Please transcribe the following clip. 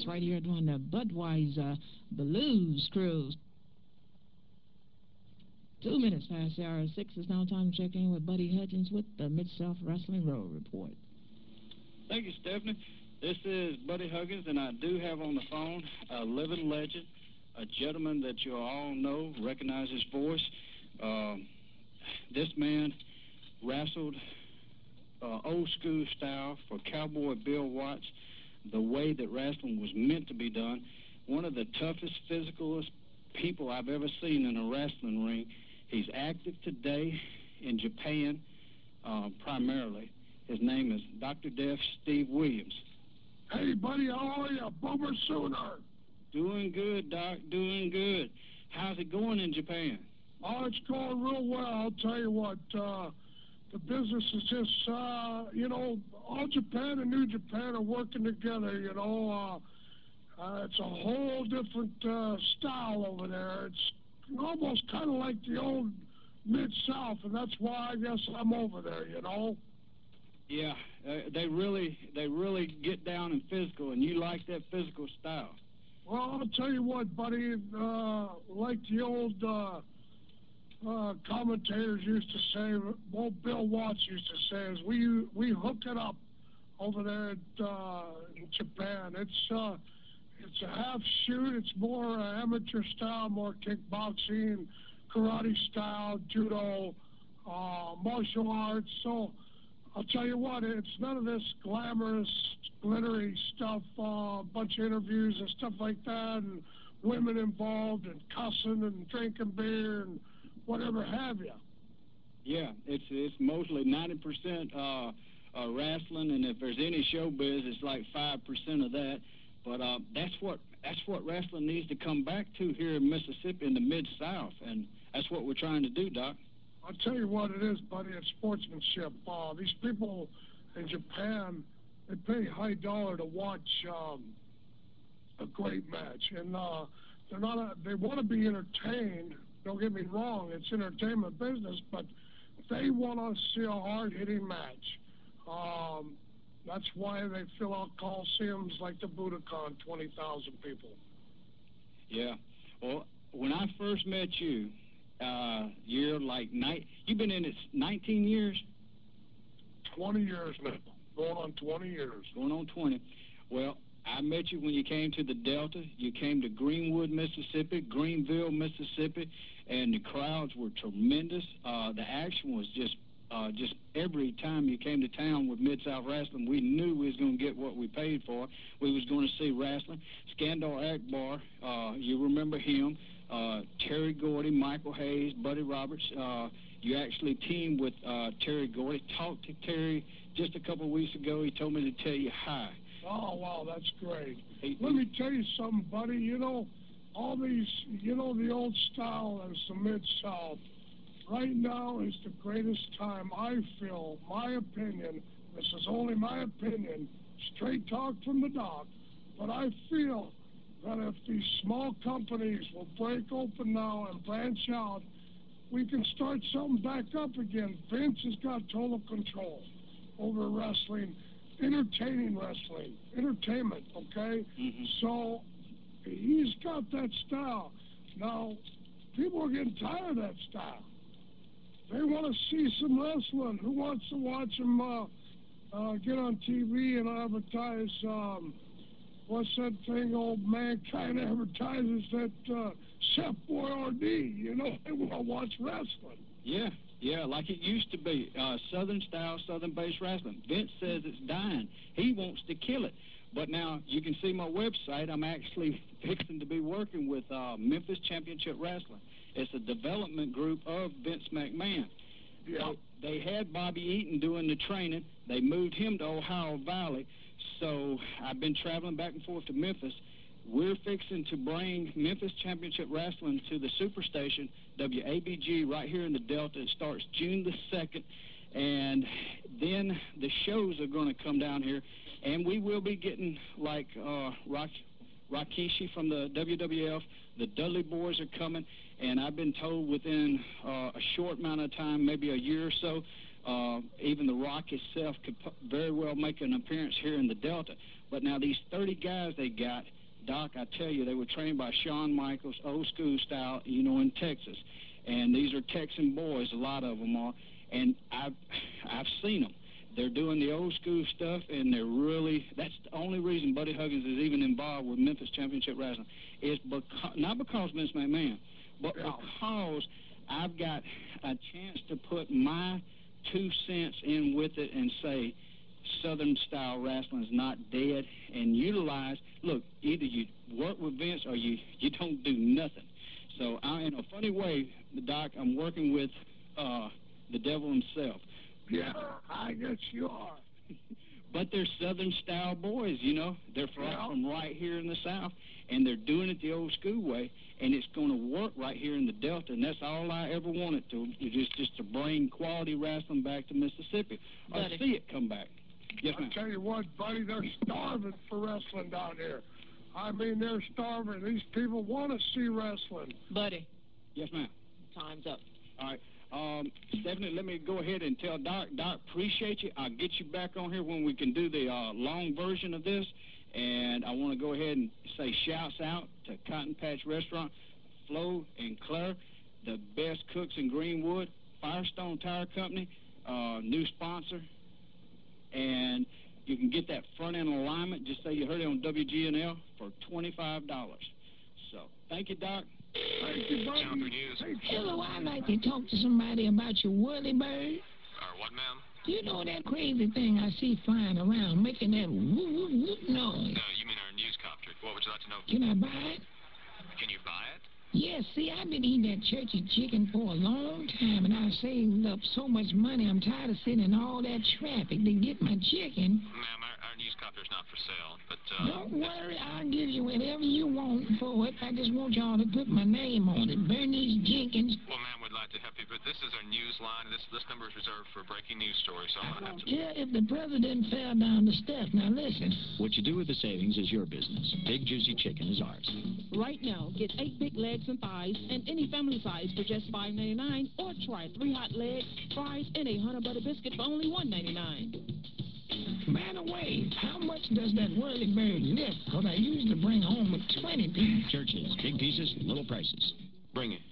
right here doing the Budweiser Blues Cruise. 2 minutes past the hour of 6. It's now time to check in with Buddy Hutchins with the Mid-South Wrestling Road Report. Thank you, Stephanie. This is Buddy Huggins, and I do have on the phone a living legend, a gentleman that you all know, recognize his voice. This man wrestled old school style for Cowboy Bill Watts, the way that wrestling was meant to be done. One of the toughest, physicalist people I've ever seen in a wrestling ring. He's active today in Japan, primarily. His name is Dr. Death Steve Williams. Hey, buddy, how are you? Boomer Sooner. Doing good, Doc, doing good. How's it going in Japan? Oh, it's going real well. I'll tell you what, the business is just, you know, all Japan and New Japan are working together, you know. It's a whole different style over there. It's almost kind of like the old Mid-South, and that's why I guess I'm over there, you know. Yeah, they really get down and physical, and you like that physical style. Well, I'll tell you what, buddy, like the old commentators used to say, old Bill Watts used to say, is we hook it up over there in Japan. It's a half shoot. It's more amateur style, more kickboxing, karate style, judo, martial arts. So I'll tell you what, it's none of this glamorous, glittery stuff, a bunch of interviews and stuff like that, and women involved, and cussing and drinking beer and whatever have you. Yeah, it's mostly 90% wrestling, and if there's any showbiz, it's like 5% of that. But that's what wrestling needs to come back to here in Mississippi, in the Mid-South, and that's what we're trying to do, Doc. I'll tell you what it is, buddy. It's sportsmanship. These people in Japan, they pay high dollar to watch a great match, and they're not. They want to be entertained. Don't get me wrong. It's entertainment business, but they want to see a hard-hitting match. That's why they fill out coliseums like the Budokan, 20,000 people. Yeah. Well, when I first met you, you're like you've been in it 19 years? 20 years now. Going on 20 years. Going on 20. Well, I met you when you came to the Delta. You came to Greenwood, Mississippi, Greenville, Mississippi, and the crowds were tremendous. The action was just every time you came to town with Mid-South Wrestling, we knew we was going to get what we paid for. We was going to see wrestling. Skandar Akbar, you remember him, Terry Gordy, Michael Hayes, Buddy Roberts. You actually teamed with Terry Gordy. Talked to Terry just a couple of weeks ago. He told me to tell you hi. Oh, wow, that's great. Let me tell you something, buddy. You know, all these, you know, the old style is the Mid-South. Right now is the greatest time, I feel, my opinion, this is only my opinion, straight talk from the doc, but I feel that if these small companies will break open now and branch out, we can start something back up again. Vince has got total control over wrestling, entertaining wrestling, entertainment, okay? Mm-hmm. So he's got that style. Now, people are getting tired of that style. They want to see some wrestling. Who wants to watch them get on TV and advertise, what's that thing old Mankind advertises, that Chef Boyardee, you know, they want to watch wrestling. Yeah, like it used to be, Southern style, Southern-based wrestling. Vince says it's dying. He wants to kill it. But now, you can see my website. I'm actually fixing to be working with Memphis Championship Wrestling. It's a development group of Vince McMahon. Yeah. They had Bobby Eaton doing the training. They moved him to Ohio Valley. So I've been traveling back and forth to Memphis. We're fixing to bring Memphis Championship Wrestling to the Superstation, WABG, right here in the Delta. It starts June the 2nd. And then the shows are going to come down here. And we will be getting, like, Rikishi from the WWF. The Dudley Boys are coming. And I've been told within a short amount of time, maybe a year or so, Even the Rock itself could very well make an appearance here in the Delta. But now these 30 guys they got, Doc, I tell you, they were trained by Shawn Michaels, old school style, you know, in Texas. And these are Texan boys, a lot of them are. And I've seen them. They're doing the old school stuff, and they're really, that's the only reason Buddy Huggins is even involved with Memphis Championship Wrestling, is not because Vince McMahon, but because I've got a chance to put my 2 cents in with it and say Southern style wrestling is not dead, and utilize, look, either you work with Vince or you don't do nothing. So in a funny way, Doc, I'm working with the devil himself. Yeah, I guess you are. But they're Southern style boys, you know. They're from right here in the South, and they're doing it the old school way, and it's going to work right here in the Delta, and that's all I ever wanted to, just to bring quality wrestling back to Mississippi, or see it come back. Yes, ma'am. I'll tell you what, buddy, they're starving for wrestling down here. I mean, they're starving. These people want to see wrestling. Buddy. Yes, ma'am. Time's up. All right. Stephanie, let me go ahead and tell Doc. Doc, appreciate you. I'll get you back on here when we can do the long version of this. And I want to go ahead and say shouts out to Cotton Patch Restaurant, Flo and Claire, the best cooks in Greenwood, Firestone Tire Company, new sponsor. And you can get that front-end alignment, just say you heard it on WGNL, for $25. So, thank you, Doc. Thank you, buddy. Hello, I'd like to talk to somebody about your whirly-bird. What, ma'am? You know that crazy thing I see flying around, making that whoop-whoop-whoop noise? No, you mean our newscopter. What would you like to know? Can I buy it? Can you buy it? Yes, see, I've been eating that churchy chicken for a long time, and I've saved up so much money, I'm tired of sitting in all that traffic to get my chicken. Ma'am, our newscopter's not for sale, but, Don't worry, I'll give you whatever you want for it. I just want y'all to put my name on it, Bernice Jenkins. Well, ma'am, we'd like to help you, but this is our news line. This number is reserved for breaking news stories, so I'm going to have to... Yeah, if the president fell down the steps. Now, listen. What you do with the savings is your business. Big Juicy Chicken is ours. Right now, get 8 big legs and thighs and any family size for just $5.99, or try 3 hot legs, fries, and a honey butter biscuit for only $1.99. By the way, how much does that whirly-bird lift? Because I usually bring home 20 pieces. Churches, big pieces, little prices. Bring it.